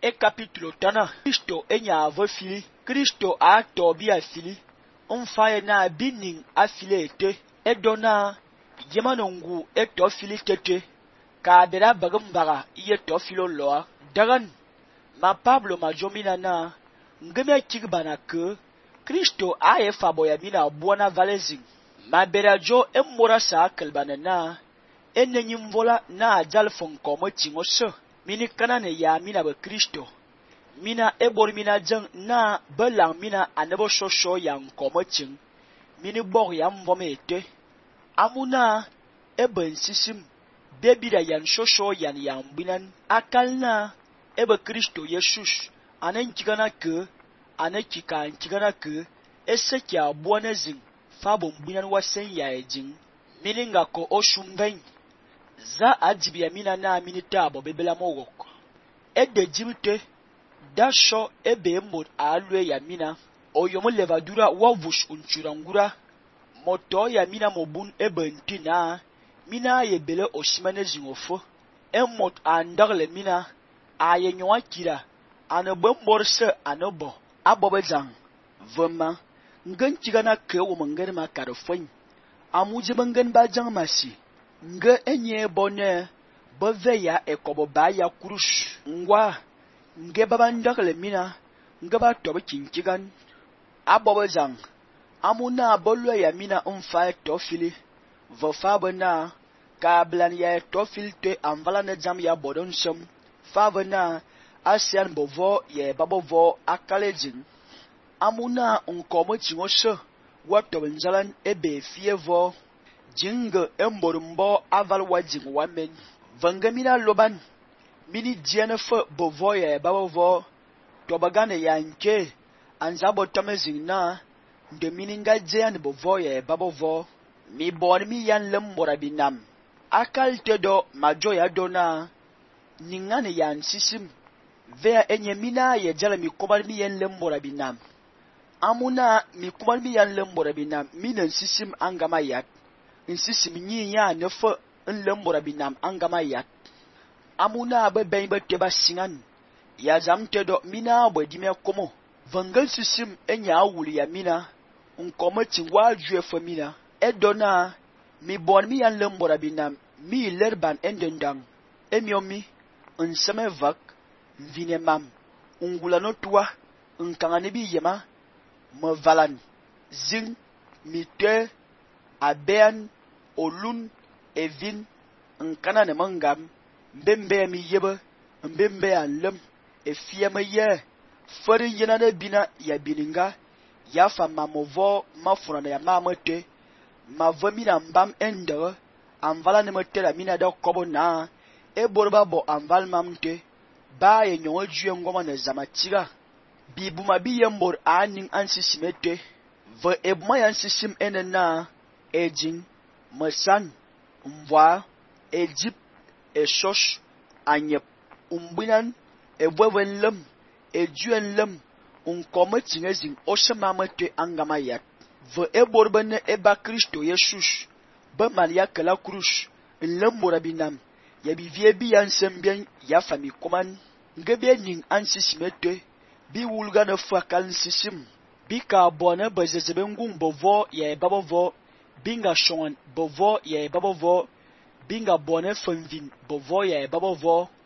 e capítulo tana Kristo enya fili Kristo a tobi a fili onfaye na bining a fili ete edona yemanongu e to fili tete ka bera bagambaga iye to filo loa dagan ma Pablo ma jomina na ngeme kigbana ke Kristo a e faboya mina buona valezing ma bera jo emmora sa kalbana na enenyin vola na jalfon komo tingo se mini kanane ya mina be Kristo mina ebor mina jang na belang mina anebo shosho yang komo ting mini bor ya mvome ete amuna eben sisim bebida yan shosho yan yang binan akalna ebe Kristo Yesus anen kigana ke ane kigana ke ese kya buona zing fabo binan wasen ya ejing mini ngako oshumben za ajibia mina na mini tabo bebela mogok ede jimte dasho ebe mod alwe ya mina oyomo levadura wavush unchurangura moto ya mina mobun ebe ntina mina yebele oshimane zingofo emot andagle mina aye nyoa kira anebo morse anobo abobe zang vema ngan kigana ke wo mangane makarofon amuje bangan ba jang masi nga enye bonne boveya ekobo baya kurush ngwa nge babandakle mina nga ba tobe kinkigan abobe zang amuna bolwe ya mina umfa tofili vofabana kablan ya tofilte amvala na jam ya bodon som favana asian bovo ye babovo akalejin amuna unkomo chingosho wato benjalan ebe fievo jinga emborumbo aval wajing wamen vangamina loban mini jennifer bovo ye babovo tobagane yanke anzabo tamezing na de mininga jean bovo ye babovo mi bor mi yan lembora binam akal tedo majo ya dona ningane yan sisim vea enye mina ye jala mi kobar mi yan lembora binam amuna mi kobar mi yan lembora binam minen sisim angama yat insisim nyi ya nefo en lembora binam angama yat amuna be ben be teba singan ya jam tedo mina bo dime komo vangal sisim enya wuli ya mina unkomo tingwa jue fo mina edona mi bon mi yan lembora binam mi lerban endendang emiomi unseme vak vine mam ungula no tua unkangane bi yema me valan zing mi te aben olun evin unkana ne mangam mbembe mi yeba mbembe anlem efiema ye fari yena ne bina ya bininga ya fa mamovo mafuna na ya mamete mavamina mbam ende anvala ne motela mina da kobo na e borba bo anval mamte ba ye nyo juye ngoma na zamatiga bibuma bi yembor anin ansisimete va ebuma yansisim enena ejin masan mwa ejip eshosh anyep umbinan ebwevenlem ejuenlem unkoma tingezing oshamamete angamayat va eborbane eba Kristo Yesus ba malia kala krush lembora binam ya bivie bi yansembien ya fami koman ngebe ning ansisimete bi wulga na fakal sisim bi ka bona bazezebe ngung bovo ya babovo binga shon bovo ya babovo binga bona fanvin bovo ya babovo